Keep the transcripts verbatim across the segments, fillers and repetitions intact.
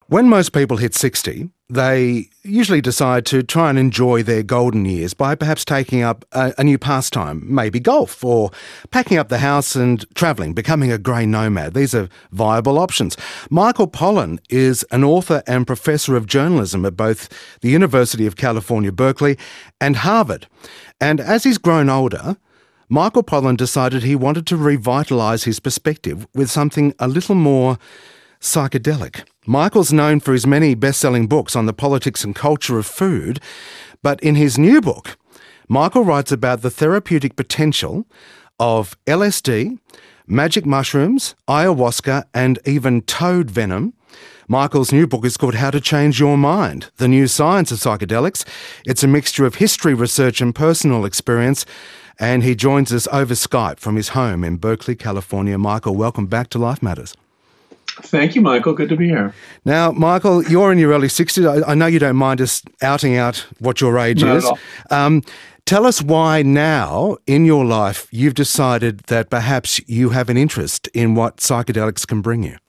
When most people hit sixty, they usually decide to try and enjoy their golden years by perhaps taking up a, a new pastime, maybe golf, or packing up the house and travelling, becoming a grey nomad. These are viable options. Michael Pollan is an author and professor of journalism at both the University of California, Berkeley and Harvard. And as he's grown older, Michael Pollan decided he wanted to revitalise his perspective with something a little more psychedelic. Michael's known for his many best-selling books on the politics and culture of food, but in his new book, Michael writes about the therapeutic potential of L S D, magic mushrooms, ayahuasca, and even toad venom. Michael's new book is called How to Change Your Mind, The New Science of Psychedelics. It's a mixture of history, research, and personal experience, and he joins us over Skype from his home in Berkeley, California. Michael, welcome back to Life Matters. Thank you, Michael. Good to be here. Now, Michael, you're in your early sixties. I, I know you don't mind us outing out what your age Not is. at all. Um, tell us why now in your life you've decided that perhaps you have an interest in what psychedelics can bring you.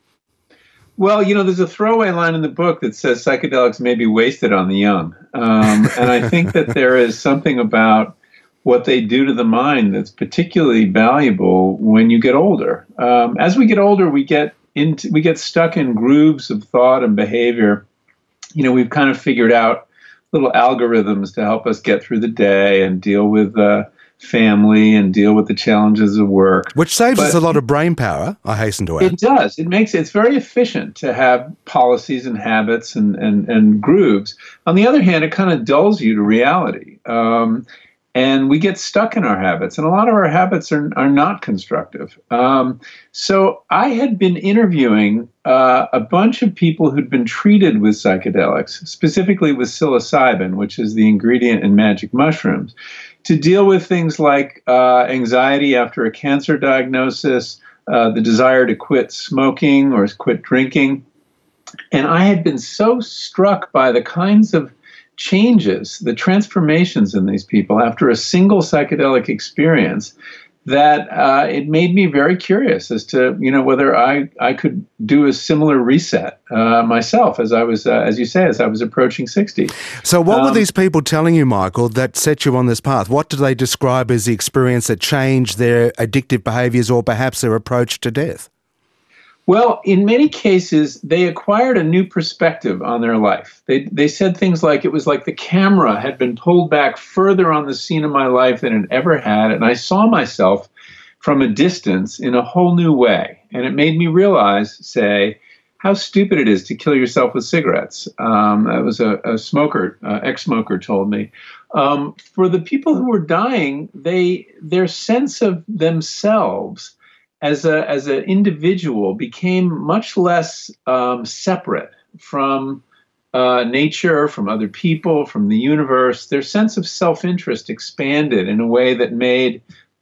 Well, you know, there's a throwaway line in the book that says psychedelics may be wasted on the young. Um, and I think that there is something about what they do to the mind that's particularly valuable when you get older. Um, as we get older, we get into, we get stuck in grooves of thought and behavior. You know, we've kind of figured out little algorithms to help us get through the day and deal with uh, family and deal with the challenges of work. Which saves But us a lot of brain power, I hasten to add. It does. It makes it's very efficient to have policies and habits and, and, and grooves. On the other hand, it kind of dulls you to reality. Um, And we get stuck in our habits, and a lot of our habits are, are not constructive. Um, so I had been interviewing uh, a bunch of people who'd been treated with psychedelics, specifically with psilocybin, which is the ingredient in magic mushrooms, to deal with things like uh, anxiety after a cancer diagnosis, uh, the desire to quit smoking or quit drinking. And I had been so struck by the kinds of changes, the transformations in these people after a single psychedelic experience, that uh, it made me very curious as to, you know, whether I, I could do a similar reset uh, myself as I was, uh, as you say, as I was approaching sixty. So what Um, were these people telling you, Michael, that set you on this path? What do they describe as the experience that changed their addictive behaviours or perhaps their approach to death? Well, in many cases, they acquired a new perspective on their life. They they said things like it was like the camera had been pulled back further on the scene of my life than it ever had, and I saw myself from a distance in a whole new way. And it made me realize, say, how stupid it is to kill yourself with cigarettes. Um, that was a, a smoker, uh, ex-smoker told me. Um, for the people who were dying, they their sense of themselves as a as an individual became much less um, separate from uh, nature, from other people, from the universe. Their sense of self-interest expanded in a way that made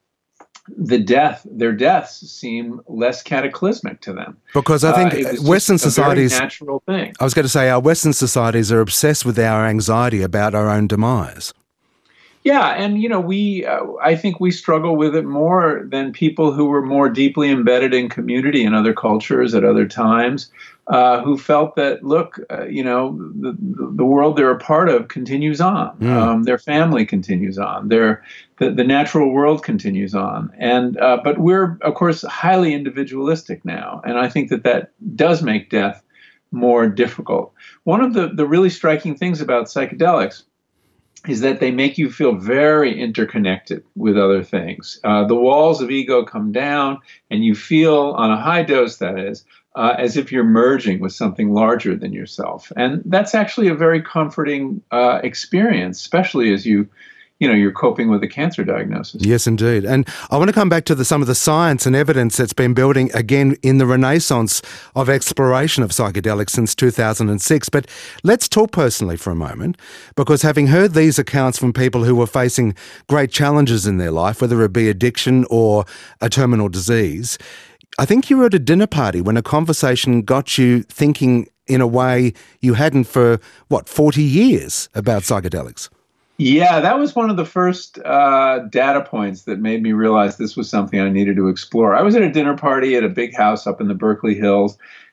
the death, their deaths, seem less cataclysmic to them. Because I think uh, it was Western just a very societies, natural thing. I was going to say, our Western societies are obsessed with our anxiety about our own demise. Yeah, and you know, we uh, I think we struggle with it more than people who were more deeply embedded in community and other cultures at other times, uh, who felt that, look, uh, you know, the, the world they're a part of continues on. Mm. Um, their family continues on. Their the, the natural world continues on. And uh, but we're, of course, highly individualistic now, and I think that that does make death more difficult. One of the, the really striking things about psychedelics is that they make you feel very interconnected with other things. Uh, the walls of ego come down, and you feel, on a high dose that is, uh, as if you're merging with something larger than yourself. And that's actually a very comforting uh, experience, especially as you, you know, you're coping with a cancer diagnosis. Yes, indeed. And I want to come back to the, some of the science and evidence that's been building again in the renaissance of exploration of psychedelics since two thousand six. But let's talk personally for a moment, because having heard these accounts from people who were facing great challenges in their life, whether it be addiction or a terminal disease, I think you were at a dinner party when a conversation got you thinking in a way you hadn't for, what, forty years about psychedelics. Yeah, that was one of the first uh, data points that made me realize this was something I needed to explore. I was at a dinner party at a big house up in the Berkeley Hills,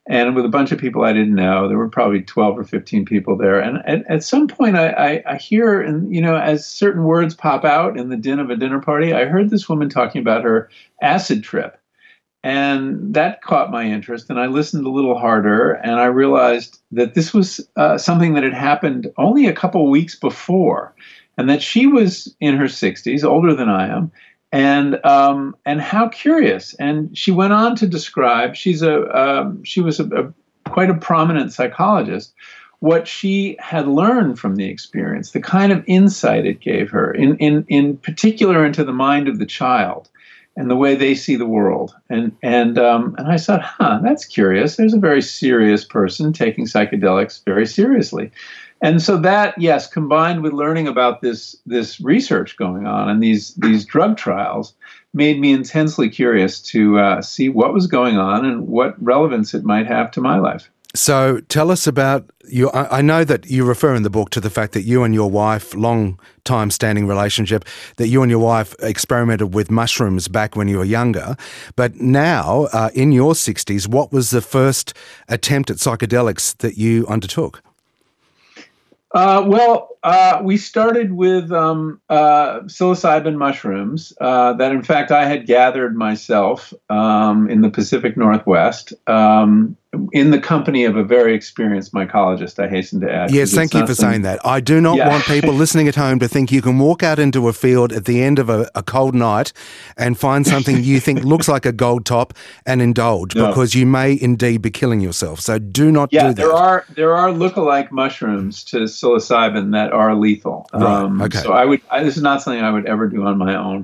and with a bunch of people I didn't know. There were probably twelve or fifteen people there. And at, at some point, I, I, I hear, and you know, as certain words pop out in the din of a dinner party, I heard this woman talking about her acid trip. And that caught my interest, and I listened a little harder, and I realized that this was uh, something that had happened only a couple of weeks before, and that she was in her sixties, older than I am, and um, and how curious. And she went on to describe, she's a um, she was a, a quite a prominent psychologist, what she had learned from the experience, the kind of insight it gave her, in in in particular into the mind of the child and the way they see the world. And and um, and I thought, huh, that's curious. There's a very serious person taking psychedelics very seriously. And so that, yes, combined with learning about this this research going on and these these drug trials, made me intensely curious to uh, see what was going on and what relevance it might have to my life. So tell us about you. I know that you refer in the book to the fact that you and your wife, long time standing relationship, that you and your wife experimented with mushrooms back when you were younger. But now, uh, in your sixties, what was the first attempt at psychedelics that you undertook? Uh, well, uh, we started with um, uh, psilocybin mushrooms uh, that, in fact, I had gathered myself um, in the Pacific Northwest um, in the company of a very experienced mycologist, I hasten to add. Yes, thank you for saying that. I do not yeah. want people listening at home to think you can walk out into a field at the end of a, a cold night and find something you think looks like a gold top and indulge, no. because you may indeed be killing yourself. So do not yeah, do that. There are, there are lookalike mushrooms to psilocybin that are lethal. Right. Um, okay. So I would. I, this is not something I would ever do on my own.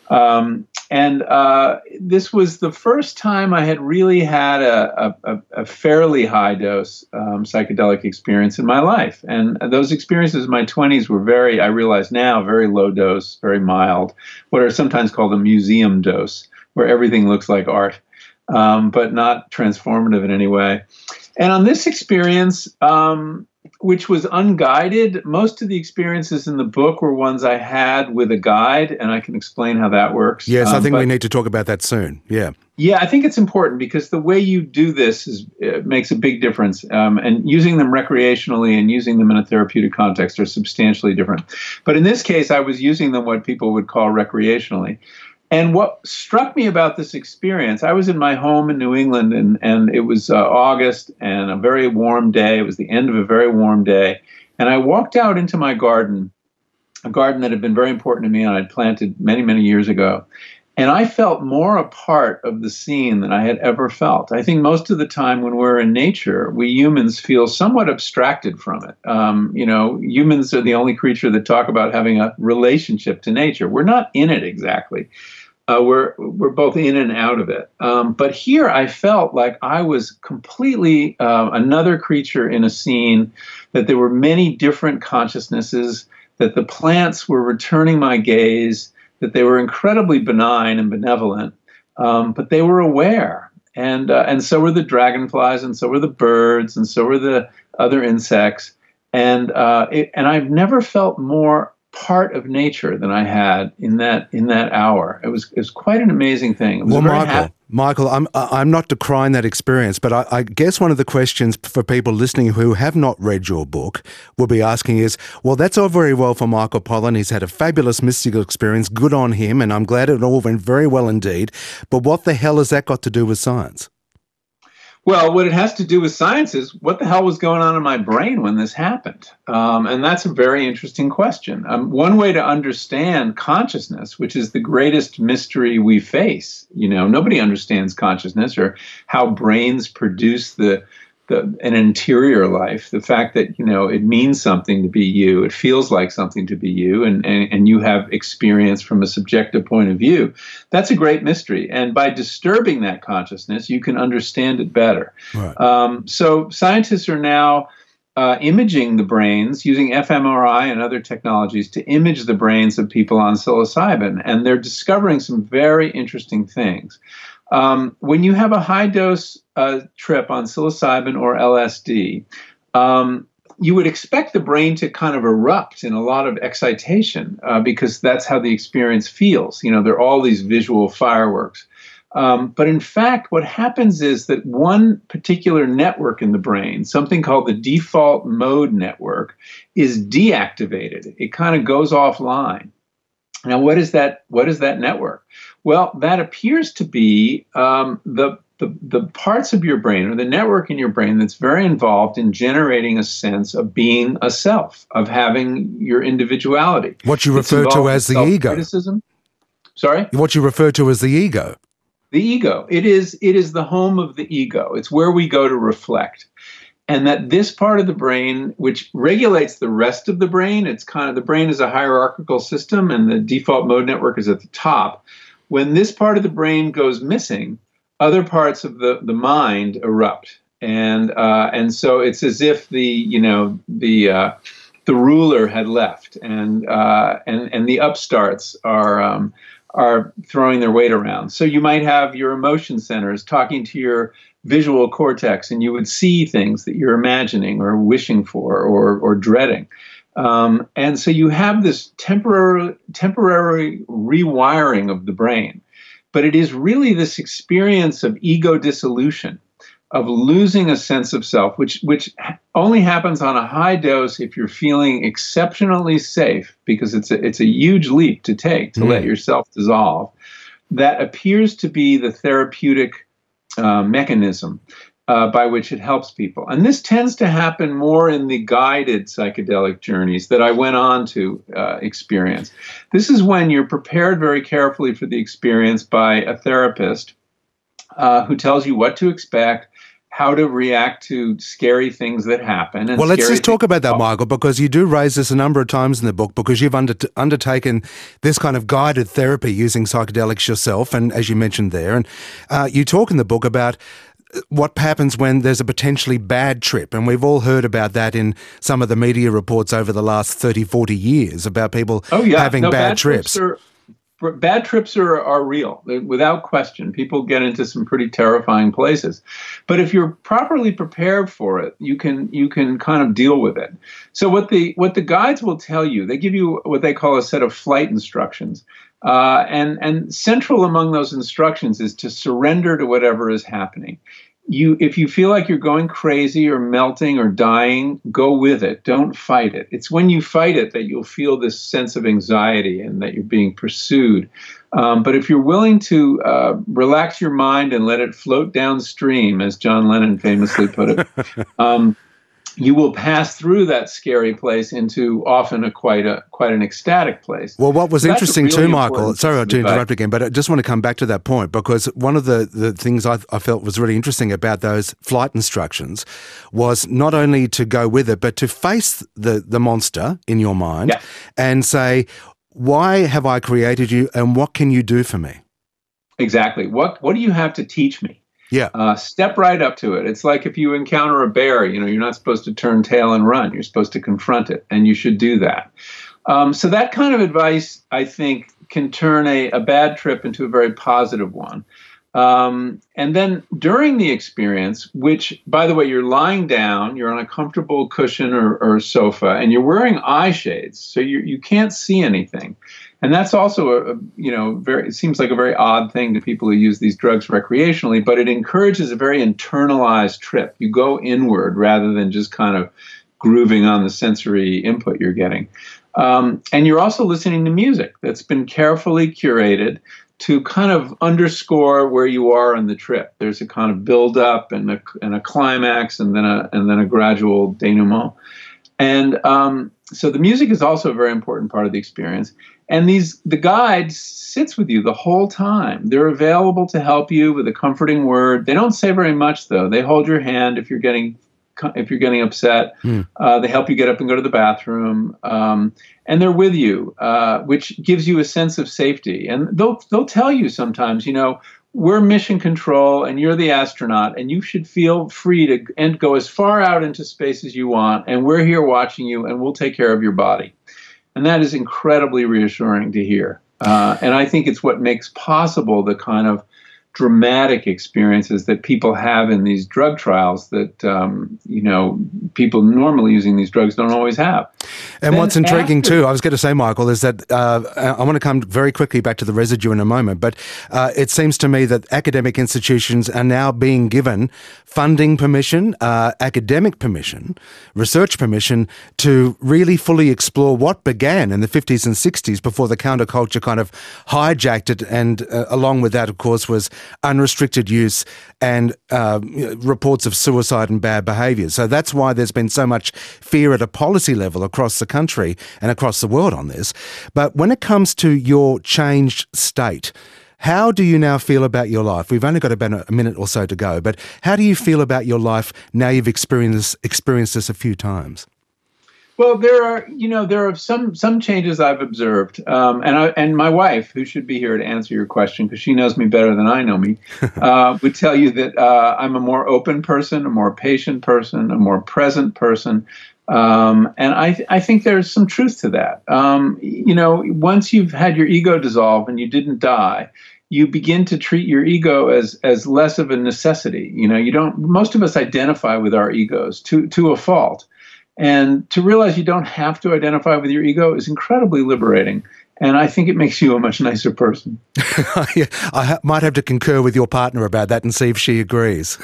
Um, and uh, this was the first time I had really had a, a, a fairly high dose um, psychedelic experience in my life. And those experiences in my twenties were very, I realize now, very low dose, very mild, what are sometimes called a museum dose, where everything looks like art, um, but not transformative in any way. And on this experience, um, which was unguided, most of the experiences in the book were ones I had with a guide, and I can explain how that works. Yes, um, I think but, we need to talk about that soon. Yeah. Yeah, I think it's important because the way you do this is it makes a big difference. Um, and using them recreationally and using them in a therapeutic context are substantially different. But in this case, I was using them what people would call recreationally. And what struck me about this experience, I was in my home in New England, and, and it was uh, August and a very warm day. It was the end of a very warm day. And I walked out into my garden, a garden that had been very important to me and I'd planted many, many years ago. And I felt more a part of the scene than I had ever felt. I think most of the time when we're in nature, we humans feel somewhat abstracted from it. Um, you know, humans are the only creature that talk about having a relationship to nature. We're not in it exactly. Uh, we're we're both in and out of it. Um, but here I felt like I was completely uh, another creature in a scene, that there were many different consciousnesses, that the plants were returning my gaze, that they were incredibly benign and benevolent, um, but they were aware. And, uh, and so were the dragonflies, and so were the birds, and so were the other insects. And, uh, it, and I've never felt more part of nature than I had in that in that hour. It was it was quite an amazing thing. It was well, Michael, happy- Michael, I'm I'm not decrying that experience, but I, I guess one of the questions for people listening who have not read your book will be asking is, well, that's all very well for Michael Pollan. He's had a fabulous mystical experience. Good on him, and I'm glad it all went very well indeed. But what the hell has that got to do with science? Well, what it has to do with science is what the hell was going on in my brain when this happened? Um, and that's a very interesting question. Um, one way to understand consciousness, which is the greatest mystery we face, you know, nobody understands consciousness or how brains produce the The, an interior life, the fact that, you know, it means something to be you, it feels like something to be you, and, and, and you have experience from a subjective point of view. That's a great mystery. And by disturbing that consciousness, you can understand it better. Right. Um, so scientists are now uh, imaging the brains using f M R I and other technologies to image the brains of people on psilocybin. And they're discovering some very interesting things. Um, when you have a high dose uh, trip on psilocybin or L S D, um, you would expect the brain to kind of erupt in a lot of excitation uh, because that's how the experience feels. You know, there are all these visual fireworks. Um, but in fact, what happens is that one particular network in the brain, something called the default mode network, is deactivated. It kind of goes offline. Now, what is that? What is that network? Well, that appears to be um, the, the the parts of your brain, or the network in your brain, that's very involved in generating a sense of being a self, of having your individuality. What you refer to as the ego. Criticism. Sorry? What you refer to as the ego. The ego. It is, it is the home of the ego. It's where we go to reflect. And that this part of the brain, which regulates the rest of the brain, it's kind of, the brain is a hierarchical system and the default mode network is at the top. When this part of the brain goes missing, other parts of the, the mind erupt. And uh, and so it's as if the, you know, the uh, the ruler had left, and uh, and and the upstarts are um, are throwing their weight around. So you might have your emotion centers talking to your visual cortex, and you would see things that you're imagining or wishing for or or dreading. Um, and so you have this temporary temporary rewiring of the brain. But it is really this experience of ego dissolution, of losing a sense of self, which which only happens on a high dose if you're feeling exceptionally safe, because it's a, it's a huge leap to take to mm. let yourself dissolve. That appears to be the therapeutic uh, mechanism uh, by which it helps people. And this tends to happen more in the guided psychedelic journeys that I went on to uh, experience. This is when you're prepared very carefully for the experience by a therapist uh, who tells you what to expect, how to react to scary things that happen. And well, let's just talk about that, happen. Michael, because you do raise this a number of times in the book, because you've under- undertaken this kind of guided therapy using psychedelics yourself, and as you mentioned there, and uh, you talk in the book about what happens when there's a potentially bad trip. And we've all heard about that in some of the media reports over the last thirty, forty years about people oh, yeah. having no, bad, bad trips. trips are, bad trips are, are real, without question. People get into some pretty terrifying places. But if you're properly prepared for it, you can you can kind of deal with it. So what the what the guides will tell you, they give you what they call a set of flight instructions. Uh, and, and central among those instructions is to surrender to whatever is happening. You, if you feel like you're going crazy or melting or dying, go with it. Don't fight it. It's when you fight it that you'll feel this sense of anxiety and that you're being pursued. Um, but if you're willing to uh, relax your mind and let it float downstream, as John Lennon famously put it, um, you will pass through that scary place into often a quite a quite an ecstatic place. Well, what was so interesting really too, Michael, sorry to interrupt right. again, but I just want to come back to that point, because one of the, the things I, I felt was really interesting about those flight instructions was not only to go with it, but to face the, the monster in your mind yeah. and say, why have I created you and what can you do for me? Exactly. What What do you have to teach me? Yeah. Uh, step right up to it. It's like if you encounter a bear, you know, you're not supposed to turn tail and run. You're supposed to confront it, and you should do that. Um, so that kind of advice, I think, can turn a, a bad trip into a very positive one. Um, and then during the experience, which, by the way, you're lying down, you're on a comfortable cushion or, or sofa, and you're wearing eye shades, so you you can't see anything. And that's also a, a you know very it seems like a very odd thing to people who use these drugs recreationally, but it encourages a very internalized trip. You go inward rather than just kind of grooving on the sensory input you're getting. Um, and you're also listening to music that's been carefully curated to kind of underscore where you are on the trip. There's a kind of build up and a, and a climax, and then a and then a gradual denouement. And um, so the music is also a very important part of the experience. And these the guide sits with you the whole time. They're available to help you with a comforting word. They don't say very much, though. They hold your hand if you're getting if you're getting upset. Mm. Uh, they help you get up and go to the bathroom. Um, and they're with you, uh, which gives you a sense of safety. And they'll they'll tell you sometimes, you know, we're mission control and you're the astronaut and you should feel free to and go as far out into space as you want. And we're here watching you and we'll take care of your body. And that is incredibly reassuring to hear. Uh, and I think it's what makes possible the kind of dramatic experiences that people have in these drug trials that, um, you know, people normally using these drugs don't always have. And then what's intriguing after, too, I was going to say, Michael, is that uh, I want to come very quickly back to the residue in a moment, but uh, it seems to me that academic institutions are now being given funding permission, uh, academic permission, research permission to really fully explore what began in the fifties and sixties before the counterculture kind of hijacked it, and uh, along with that, of course, was unrestricted use and uh, reports of suicide and bad behaviour. So that's why there's been so much fear at a policy level across the country and across the world on this. But when it comes to your changed state, how do you now feel about your life? We've only got about a minute or so to go, but how do you feel about your life now you've experienced this, experienced this a few times? Well, there are, you know, there are some some changes I've observed, um, and I, and my wife, who should be here to answer your question because she knows me better than I know me, uh, would tell you that uh, I'm a more open person, a more patient person, a more present person, um, and I th- I think there's some truth to that. Um, you know, once you've had your ego dissolve and you didn't die, you begin to treat your ego as as less of a necessity. You know, you don't. Most of us identify with our egos to to a fault. And to realize you don't have to identify with your ego is incredibly liberating. And I think it makes you a much nicer person. Yeah, I ha- might have to concur with your partner about that and see if she agrees.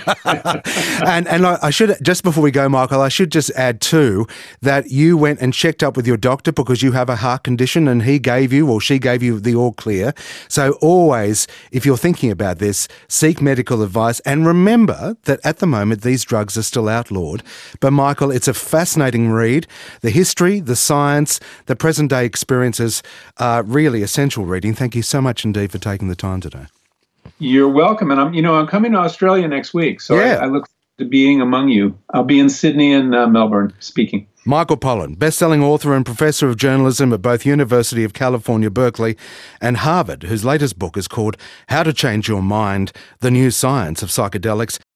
and and I, I should, just before we go, Michael, I should just add too that you went and checked up with your doctor because you have a heart condition and he gave you or she gave you the all clear. So always, if you're thinking about this, seek medical advice and remember that at the moment these drugs are still outlawed. But Michael, it's a fascinating read. The history, the science, the present day experiences are really essential reading. Thank you so much indeed for taking the time today. You're welcome. And I'm, you know, I'm coming to Australia next week, so yeah. I, I look forward to being among you. I'll be in Sydney and uh, Melbourne speaking. Michael Pollan, best-selling author and professor of journalism at both University of California, Berkeley and Harvard, whose latest book is called How to Change Your Mind, The New Science of Psychedelics.